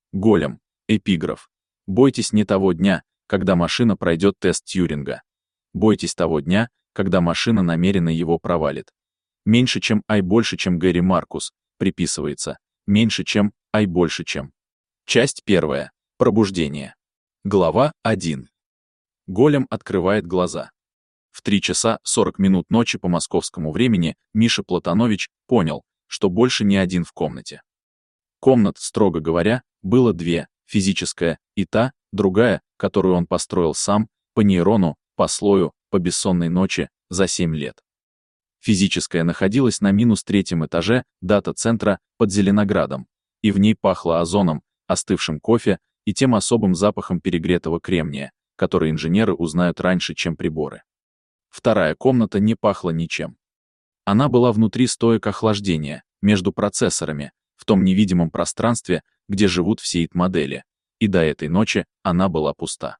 Голем. Эпиграф. Бойтесь не того дня, когда машина пройдет тест Тьюринга. Бойтесь того дня, когда машина намеренно его провалит. Меньше чем ай больше чем Гэри Маркус, приписывается. Меньше чем ай больше чем. Часть 1. Пробуждение. Глава 1. Голем открывает глаза. В 3 часа 40 минут ночи по московскому времени Миша Платонович понял, что больше не один в комнате. Комнат, строго говоря, было 2, физическая и та, другая, которую он построил сам, по нейрону, по слою, по бессонной ночи, за 7 лет. Физическая находилась на -3 этаже дата-центра под Зеленоградом, и в ней пахло озоном, остывшим кофе и тем особым запахом перегретого кремния, который инженеры узнают раньше, чем приборы. Вторая комната не пахла ничем. Она была внутри стоек охлаждения, между процессорами, в том невидимом пространстве, где живут все ИТ-модели, и до этой ночи она была пуста.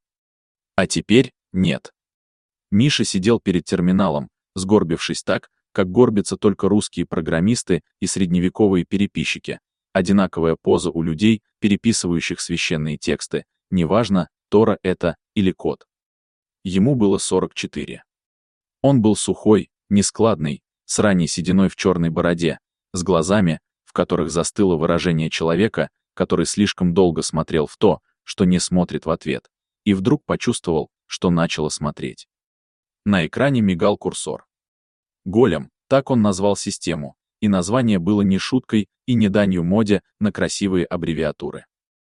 А теперь нет. Миша сидел перед терминалом, сгорбившись так, как горбятся только русские программисты и средневековые переписчики. Одинаковая поза у людей, переписывающих священные тексты, неважно, Тора это или код. Ему было 44. Он был сухой, нескладный, с ранней сединой в черной бороде, с глазами, в которых застыло выражение человека, который слишком долго смотрел в то, что не смотрит в ответ, и вдруг почувствовал, что начало смотреть. На экране мигал курсор. Голем, так он назвал систему, и название было не шуткой и не данью моде на красивые аббревиатуры.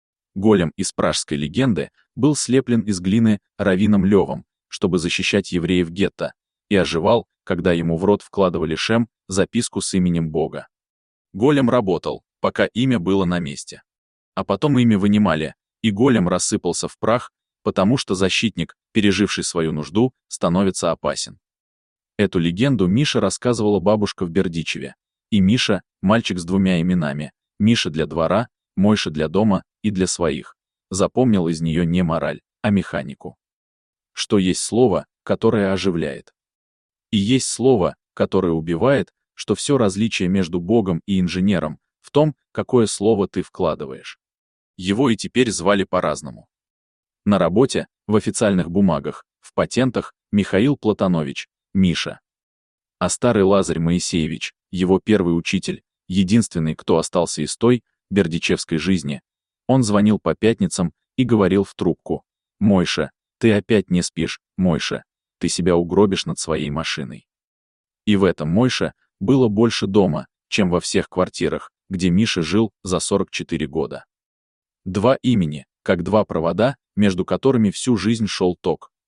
Голем из пражской легенды был слеплен из глины раввином Левом, чтобы защищать евреев гетто, и оживал, когда ему в рот вкладывали шем, записку с именем Бога. Голем работал, пока имя было на месте. А потом имя вынимали, и голем рассыпался в прах, потому что защитник, переживший свою нужду, становится опасен. Эту легенду Миша рассказывала бабушка в Бердичеве. И Миша, мальчик с 2 именами, Миша для двора, Мойша для дома и для своих, запомнил из нее не мораль, а механику. Что есть слово, которое оживляет. И есть слово, которое убивает, что все различие между Богом и инженером в том, какое слово ты вкладываешь. Его и теперь звали по-разному. На работе, в официальных бумагах, в патентах Михаил Платонович, Миша. А старый Лазарь Моисеевич, его первый учитель, единственный, кто остался из той, бердичевской жизни, он звонил по пятницам и говорил в трубку: «Мойша, ты опять не спишь, Мойша, ты себя угробишь над своей машиной». И в этом Мойша было больше дома, чем во всех квартирах, где Миша жил за 44 года. 2 имени, как 2 провода, между которыми всю жизнь шел ток,